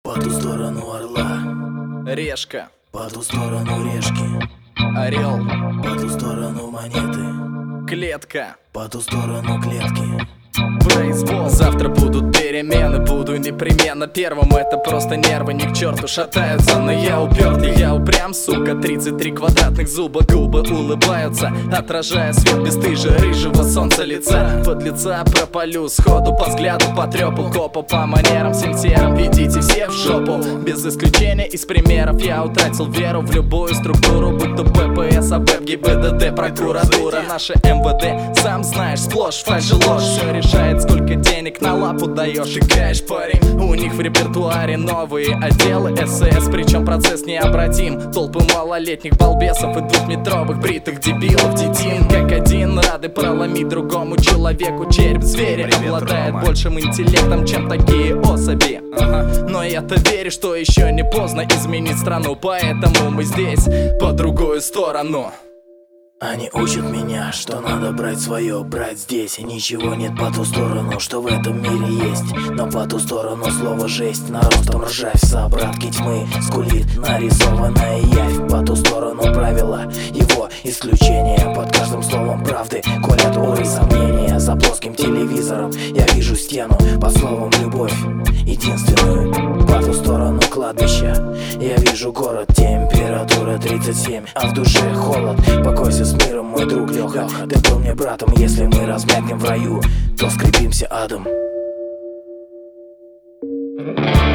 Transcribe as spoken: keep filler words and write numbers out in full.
По ту сторону орла, решка, по ту сторону решки, орел, по ту сторону монеты, клетка, по ту сторону клетки. бейсбол. Завтра будут перемены, буду непременно первым. Это просто нервы ни к черту шатаются, но я упертый, я упрям, сука. Тридцать три квадратных зуба, губы улыбаются, отражая свет бесстыжа рыжего солнца лица. Под лица пропалю сходу, по взгляду потрепу копа, по манерам всем серым идите все в жопу. Без исключения из примеров я утратил веру в любую структуру, будь то ППС, АБЭП, ГИБДД, прокуратура. Наше МВД, сам знаешь, сплошь фальшь и ложь. Все решает, сколько денег на лапу даешь и кэш, парень. У них в репертуаре новые отделы СС, причем процесс необратим. Толпы малолетних балбесов и двухметровых бритых дебилов детин, как один, рады проломить другому человеку череп зверя. Обладает большим интеллектом, чем такие особи. Ага. Но я-то верю, что еще не поздно изменить страну, поэтому мы здесь по другую сторону. Они учат меня, что надо брать свое, брать здесь. И ничего нет по ту сторону, что в этом мире есть. Но по ту сторону слово жесть, наростом ржавь, собратки тьмы скулит нарисованная явь. По ту сторону правила, его исключение. Под каждым словом правды колят оры сомнения. За плоским телевизором я вижу стену, под словом любовь единственную. По ту сторону кладбища я вижу город, температура тридцать семь, а в душе холод. Покойся с миром, мой друг Леха, ты был мне братом. Если мы размякнем в раю, то скрепимся адом.